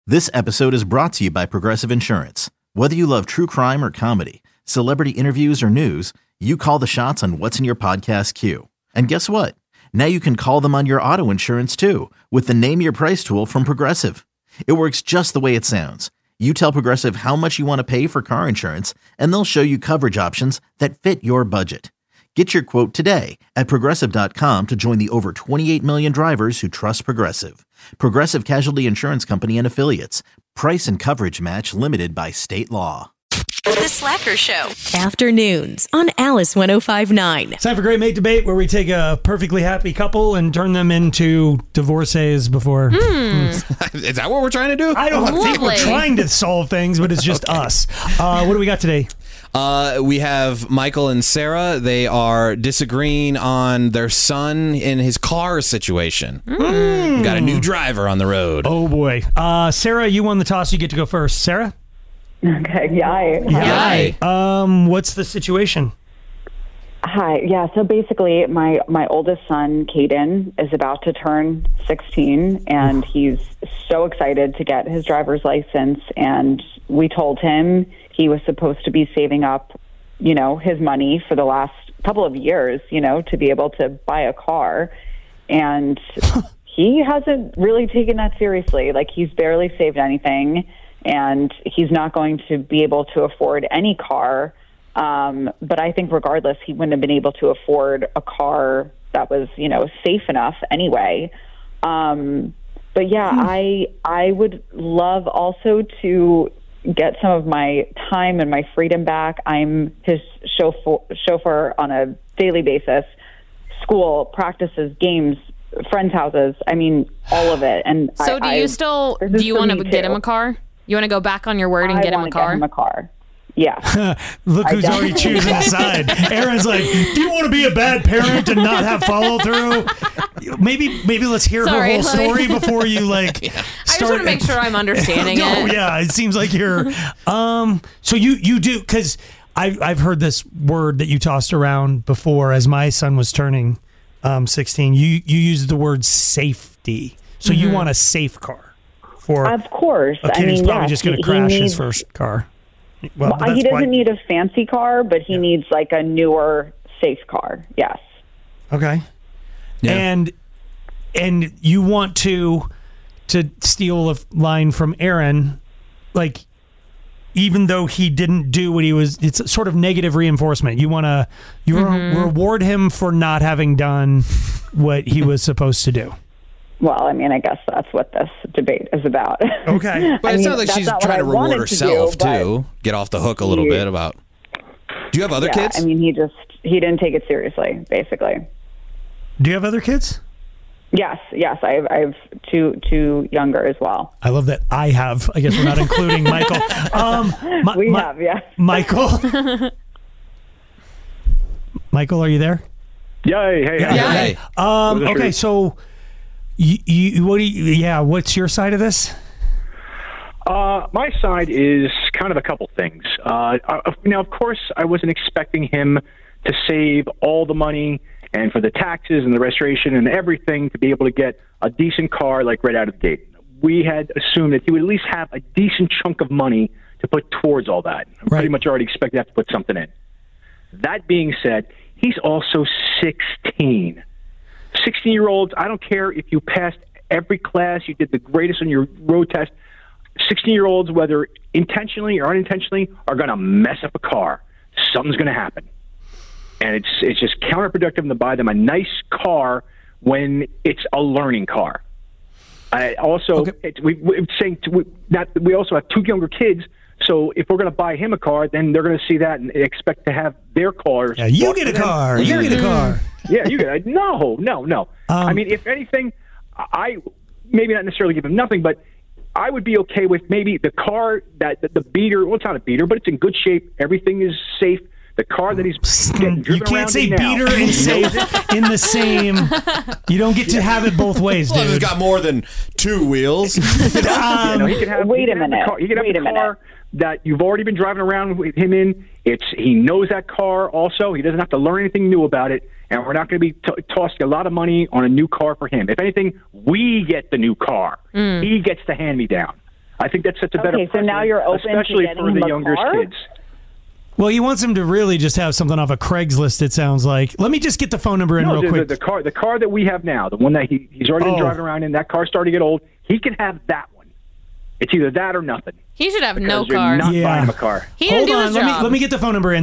This episode is brought to you by Progressive Insurance. Whether you love true crime or comedy, celebrity interviews or news, you call the shots on what's in your podcast queue. And guess what? Now you can call them on your auto insurance too with the Name Your Price tool from Progressive. It works just the way it sounds. You tell Progressive how much you want to pay for car insurance, and they'll show you coverage options that fit your budget. Get your quote today at Progressive.com to join the over 28 million drivers who trust Progressive. Progressive Casualty Insurance Company and Affiliates. Price and coverage match limited by state law. The Slacker Show. Afternoons on Alice 105.9. It's time for Great Mate Debate, where we take a perfectly happy couple and turn them into divorcees before. Is that what we're trying to do? I don't think we're trying to solve things, but it's just us. What do we got today? We have Michael and Sarah. They are disagreeing on their son in his car situation. We've got a new driver on the road. Oh, boy. Sarah, you won the toss. You get to go first. Sarah? Okay, yay. Yay. What's the situation? Hi. Yeah, so basically my oldest son, Caden, is about to turn 16, and he's so excited to get his driver's license, and we told him he was supposed to be saving up, his money for the last couple of years, to be able to buy a car, and he hasn't really taken that seriously. Like, he's barely saved anything, and he's not going to be able to afford any car. But I think regardless, he wouldn't have been able to afford a car that was, safe enough anyway. But yeah, I would love also to get some of my time and my freedom back. I'm his chauffeur on a daily basis, school, practices, games, friends' houses. I mean, all of it. And so do you want to get him a car? You want to go back on your word and get him a car? Get him a car. Yeah. Look who's already choosing a side. Aaron's like, do you want to be a bad parent and not have follow through? Maybe let's hear her whole story before you start. I just want to make sure I'm understanding it. Oh yeah, it seems like you're. So you do, because I've heard this word that you tossed around before as my son was turning 16. You used the word safety. So you want a safe car for? Of course. A kid who's probably just going to crash his first car. Well, he doesn't need a fancy car, but he needs like a newer, safe car. Yes. Okay. Yeah. And you want to steal a line from Aaron, like, even though he didn't do what he was, it's sort of negative reinforcement. You want to reward him for not having done what he was supposed to do. Well, I mean, I guess that's what this debate is about. Okay. But it sounds like she's trying to reward herself, too. Get off the hook a little bit about... Do you have other kids? I mean, he didn't take it seriously, basically. Do you have other kids? Yes. I have two younger as well. I love that I have. I guess we're not including Michael. We have, yeah. Michael? Michael, are you there? Yay. Hey. Okay, so... what's your side of this? My side is kind of a couple things. Of course, I wasn't expecting him to save all the money and for the taxes and the registration and everything to be able to get a decent car like right out of the gate. We had assumed that he would at least have a decent chunk of money to put towards all that. I pretty much already expected to have to put something in. That being said, he's also 16. 16-year-olds, I don't care if you passed every class, you did the greatest on your road test, 16-year-olds, whether intentionally or unintentionally, are going to mess up a car. Something's going to happen. And it's just counterproductive to buy them a nice car when it's a learning car. We also have two younger kids, so if we're going to buy him a car, then they're going to see that and expect to have their cars. Yeah, you get a car. You get a car. Yeah, you get no. I mean, if anything, I maybe not necessarily give him nothing, but I would be okay with maybe the car that the beater. Well, it's not a beater, but it's in good shape. Everything is safe. The car that he's getting driven you can't around say in now. beater and safe in the same. You don't get to have it both ways, dude. Well, it's got more than two wheels. He can have, wait a minute. He can have the car that you've already been driving around with him in. He knows that car also. He doesn't have to learn anything new about it. And we're not going to be tossing a lot of money on a new car for him. If anything, we get the new car. He gets the hand-me-down. I think that sets a better precedent, so now you're open especially to for the younger kids. Well, he wants him to really just have something off of Craigslist, it sounds like. Let me just get the phone number in real quick. The car that we have now, the one that he's already been driving around in, that car's starting to get old. He can have that one. It's either that or nothing. He should have no you're car. Not buying him a car. He didn't do his job. Let me get the phone number in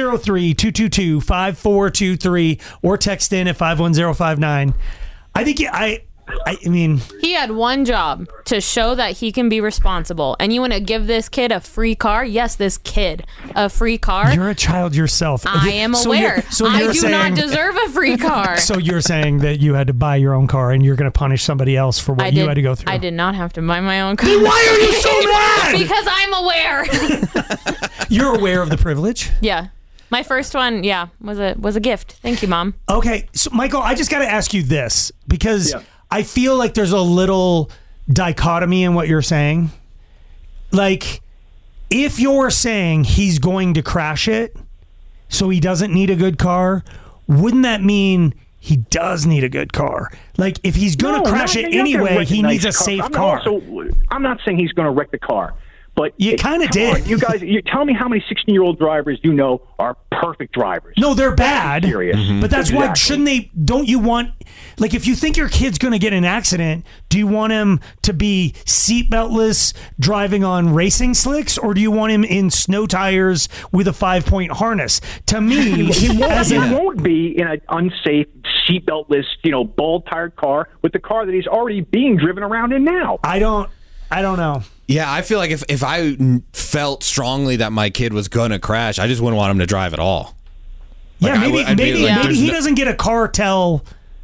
303-222-5423 or text in at 51059. I think I mean, he had one job to show that he can be responsible. And you want to give this kid a free car? Yes, this kid a free car. You're a child yourself. I am aware. I do not deserve a free car. So you're saying that you had to buy your own car and you're going to punish somebody else for what you had to go through. I did not have to buy my own car. Then why are you so mad? Because I'm aware. You're aware of the privilege? Yeah. My first one, was a gift. Thank you, Mom. Okay. So, Michael, I just got to ask you this because I feel like there's a little dichotomy in what you're saying. Like, if you're saying he's going to crash it, so he doesn't need a good car, wouldn't that mean he does need a good car? Like, if he's going to crash it anyway, he needs a safe car. I'm not saying he's going to wreck the car. But you kind of did. You guys, you tell me how many 16-year-old drivers you know are perfect drivers. No, they're bad. Serious. Mm-hmm. But that's why, shouldn't they, don't you want, like, if you think your kid's going to get in an accident, do you want him to be seatbeltless driving on racing slicks, or do you want him in snow tires with a 5-point harness? To me, he won't be in an unsafe, seatbeltless, bald-tired car with the car that he's already being driven around in now. I don't know. Yeah, I feel like if I felt strongly that my kid was going to crash, I just wouldn't want him to drive at all. Yeah, maybe he doesn't get a car till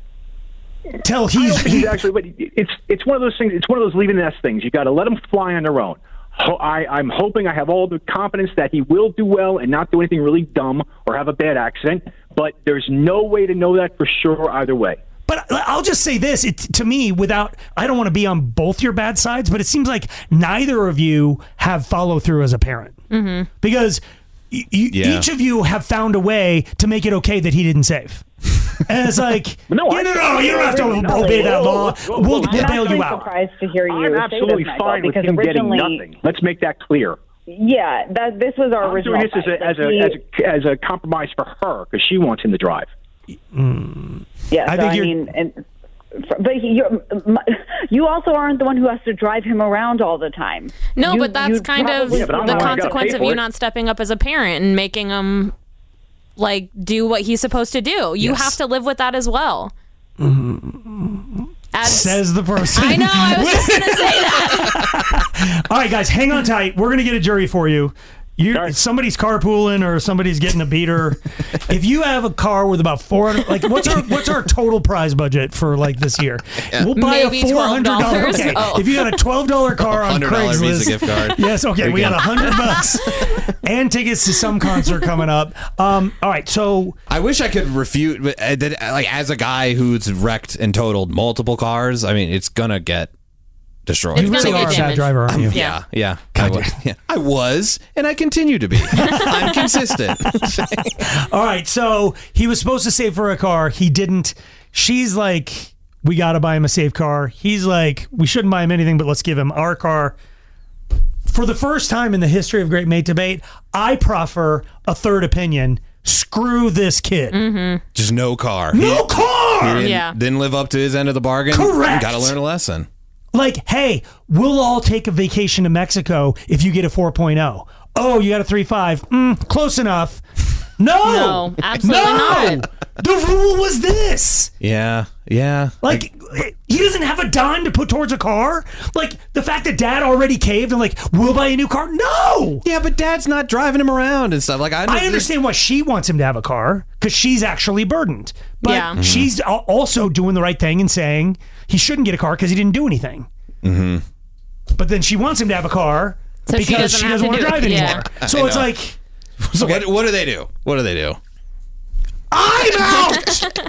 he's actually. But it's one of those things. It's one of those leaving nest things. You got to let them fly on their own. I'm hoping I have all the confidence that he will do well and not do anything really dumb or have a bad accident. But there's no way to know that for sure either way. But I'll just say this, to me, I don't want to be on both your bad sides, but it seems like neither of you have follow through as a parent. Mm-hmm. Because each of you have found a way to make it okay that he didn't save. And it's like, no, you don't have to obey that law. We'll bail you out. I'm surprised to hear you. I'm absolutely fine with him getting nothing. Let's make that clear. Yeah, this was our original. I'm doing this as a compromise for her because she wants him to drive. Yeah, but you also aren't the one who has to drive him around all the time. No, but that's kind of the consequence of you not stepping up as a parent and making him do what he's supposed to do. You have to live with that as well. Says the person. I know, I was just going to say that. All right, guys, hang on tight. We're going to get a jury for you. Somebody's carpooling or somebody's getting a beater. If you have a car with about 400, what's our total prize budget for this year? Yeah. We'll buy maybe a $400. Okay, if you got a $12 car on Craigslist, Visa gift card. Yes, okay, we got $100 and tickets to some concert coming up. All right, so I wish I could refute, but as a guy who's wrecked and totaled multiple cars, I mean, it's gonna get destroyed. You really are a bad driver, aren't you? Yeah. I was, and I continue to be. I'm consistent. All right, so he was supposed to save for a car. He didn't. She's like, we got to buy him a safe car. He's like, we shouldn't buy him anything, but let's give him our car. For the first time in the history of Great Mate Debate, I proffer a third opinion. Screw this kid. Mm-hmm. Just no car. No car! He didn't live up to his end of the bargain. Correct. Got to learn a lesson. Hey, we'll all take a vacation to Mexico if you get a 4.0. Oh, you got a 3.5. Close enough. No, absolutely not. The rule was this. Yeah. He doesn't have a dime to put towards a car. The fact that Dad already caved and we'll buy a new car. No. Yeah, but Dad's not driving him around and stuff. I understand why she wants him to have a car because she's actually burdened. But she's also doing the right thing and saying he shouldn't get a car because he didn't do anything. Mm-hmm. But then she wants him to have a car because she doesn't want to drive anymore. Yeah. So it's So what do they do? I'm out!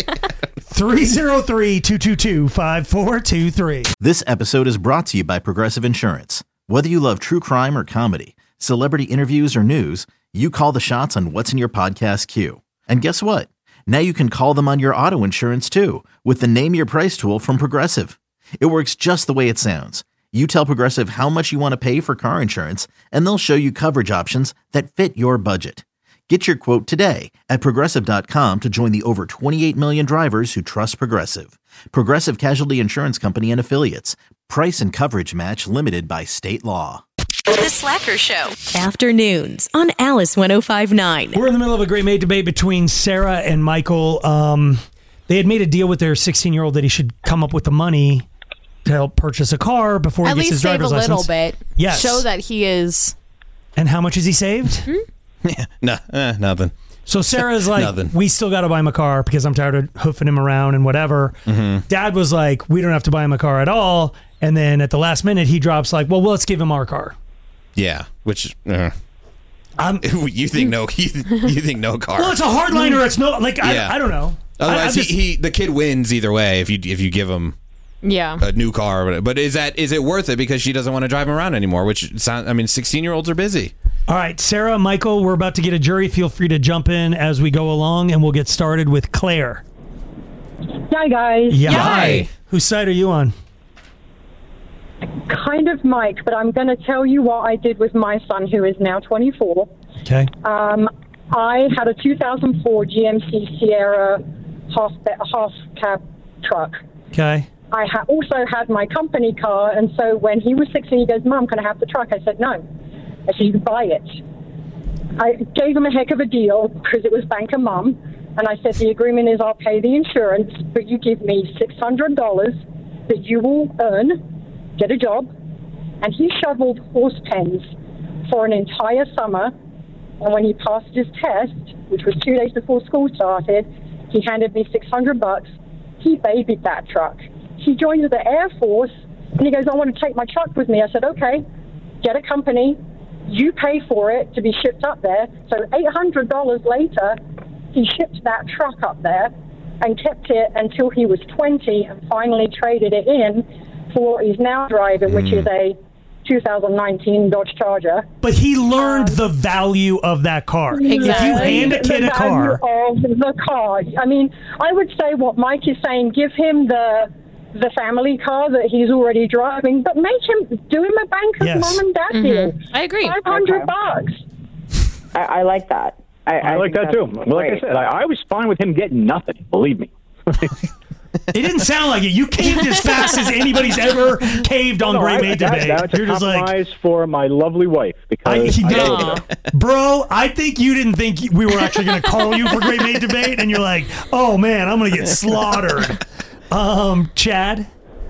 303-222-5423. This episode is brought to you by Progressive Insurance. Whether you love true crime or comedy, celebrity interviews or news, you call the shots on what's in your podcast queue. And guess what? Now you can call them on your auto insurance too with the Name Your Price tool from Progressive. It works just the way it sounds. You tell Progressive how much you want to pay for car insurance, and they'll show you coverage options that fit your budget. Get your quote today at Progressive.com to join the over 28 million drivers who trust Progressive. Progressive Casualty Insurance Company and Affiliates. Price and coverage match limited by state law. The Slacker Show. Afternoons on Alice 105.9. We're in the middle of a great mate debate between Sarah and Michael. They had made a deal with their 16-year-old that he should come up with the money to help purchase a car before he gets his driver's license. At least save a little bit. Yes. Show that he is... And how much has he saved? Yeah, nothing. So Sarah's like, Nothing. we still got to buy him a car because I'm tired of hoofing him around and whatever. Mm-hmm. Dad was like, we don't have to buy him a car at all. And then at the last minute, he drops like, well, let's give him our car. Yeah, which you think no, you think no car. Well, it's a hardliner. It's no, like, Yeah. I don't know. Otherwise, the kid wins either way if you give him a new car. But is it worth it because she doesn't want to drive him around anymore? Which 16-year-olds are busy. All right, Sarah, Michael, we're about to get a jury. Feel free to jump in as we go along, and we'll get started with Claire. Hi, guys. Yeah. Hi. Whose side are you on? Kind of Mike, but I'm going to tell you what I did with my son, who is now 24. Okay. I had a 2004 GMC Sierra half cab truck. Okay. I also had my company car, and so when he was 16, he goes, Mom, can I have the truck? I said, no. I said, you can buy it. I gave him a heck of a deal because it was Banker Mom, and I said, the agreement is I'll pay the insurance, but you give me $600 that you will earn, get a job. And he shoveled horse pens for an entire summer, and when he passed his test, which was 2 days before school started, he handed me $600. He babied that truck. He joined the Air Force, and he goes, I want to take my truck with me. I said, okay, get a company. You pay for it to be shipped up there. So $800 later, he shipped that truck up there and kept it until he was 20 and finally traded it in for what he's now driving, which is a 2019 Dodge Charger. But he learned the value of that car. Exactly. If you hand a kid a car... Of the car. I mean, I would say what Mike is saying, give him the family car that he's already driving, but make him do him a Banker's Mom and Dad deal. I agree. $500. I like that. I like that too. Well, like I said, I was fine with him getting nothing. Believe me. It didn't sound like it. You caved as fast as anybody's ever caved on Great Mate Debate. That's a compromise for my lovely wife. Because Bro, I think you didn't think we were actually going to call you for Great Mate Debate, and you're like, oh man, I'm going to get slaughtered. Chad?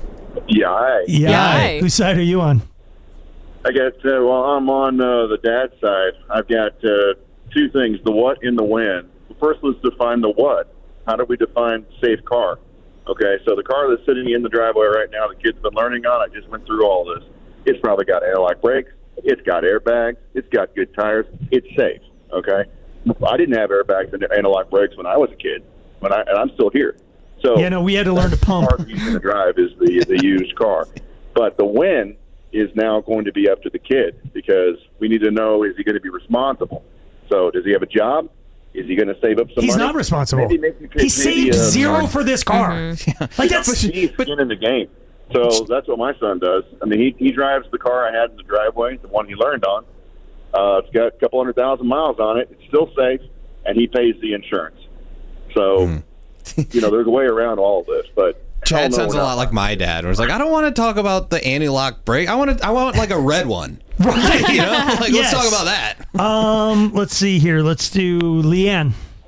Yeah. Whose side are you on? I got, I'm on the dad side. I've got two things, the what and the when. First, let's define the what. How do we define safe car? Okay, so the car that's sitting in the driveway right now, the kid's been learning on, I just went through all this. It's probably got anti-lock brakes. It's got airbags. It's got good tires. It's safe, okay? I didn't have airbags and anti-lock brakes when I was a kid, and I'm still here. So we had to learn to pump. The car he's going to drive is the used car. But the when is now going to be up to the kid because we need to know, is he going to be responsible? So does he have a job? Is he going to save up some money? He's not responsible. He saved zero for this car. Like he's skin in the game. So that's what my son does. I mean, he drives the car I had in the driveway, the one he learned on. It's got a couple 100,000 miles on it. It's still safe, and he pays the insurance. So, there's a way around all of this. But Chad sounds a lot like my dad. Where it's like, I don't want to talk about the anti-lock brake. I want like a red one. Right. Let's talk about that. Let's see here. Let's do Leanne.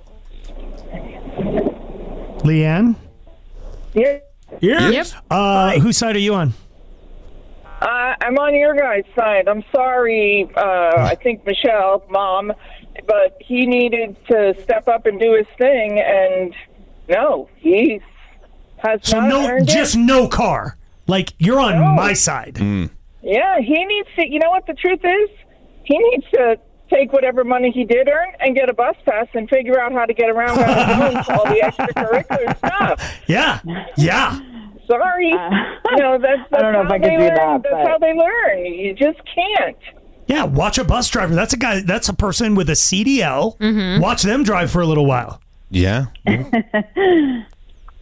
Leanne? Yeah. Yep. Whose side are you on? I'm on your guys' side. I'm sorry, I think Michelle, Mom, but he needed to step up and do his thing, and no, he has not earned it. No car. Like, you're on my side. Yeah, he needs to, you know what the truth is? He needs to take whatever money he did earn and get a bus pass and figure out how to get around all the extracurricular stuff. Yeah. Sorry. That's I don't know if I could do that. That's how they learn. You just can't. Yeah, watch a bus driver. That's a person with a CDL. Watch them drive for a little while. Yeah.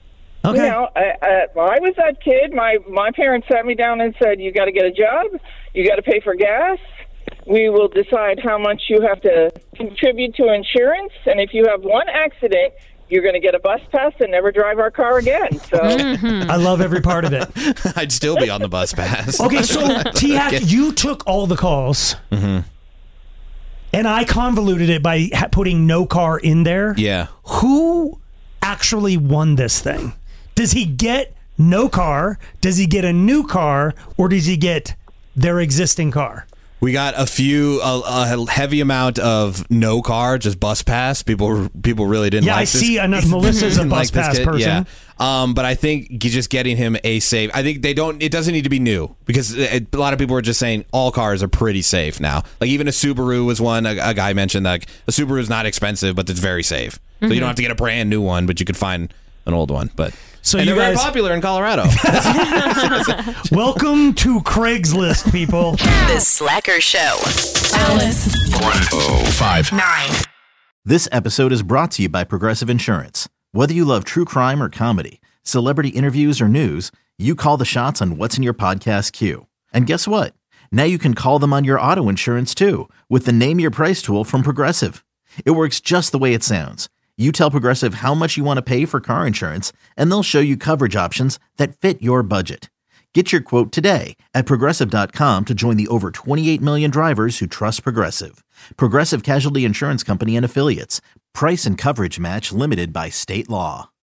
You know, I was that kid. My parents sat me down and said, you got to get a job. You got to pay for gas. We will decide how much you have to contribute to insurance. And if you have one accident, you're going to get a bus pass and never drive our car again. So I love every part of it. I'd still be on the bus pass. Okay, so T-Hack, you took all the calls. Mm-hmm. And I convoluted it by putting no car in there. Yeah. Who actually won this thing? Does he get no car? Does he get a new car? Or does he get their existing car? We got a heavy amount of no car, just bus pass. People really didn't like this. Yeah, I see. Melissa's a bus pass person. Yeah. But I think just getting him a safe. I think it doesn't need to be new because a lot of people were just saying all cars are pretty safe now. Like even a Subaru was one. A guy mentioned that a Subaru is not expensive, but it's very safe. So you don't have to get a brand new one, but you could find an old one. But and they're very popular in Colorado. Welcome to Craigslist, people. The Slacker Show. Alice. 1059. This episode is brought to you by Progressive Insurance. Whether you love true crime or comedy, celebrity interviews or news, you call the shots on what's in your podcast queue. And guess what? Now you can call them on your auto insurance too with the Name Your Price tool from Progressive. It works just the way it sounds. You tell Progressive how much you want to pay for car insurance, and they'll show you coverage options that fit your budget. Get your quote today at Progressive.com to join the over 28 million drivers who trust Progressive. Progressive Casualty Insurance Company and Affiliates. Price and coverage match limited by state law.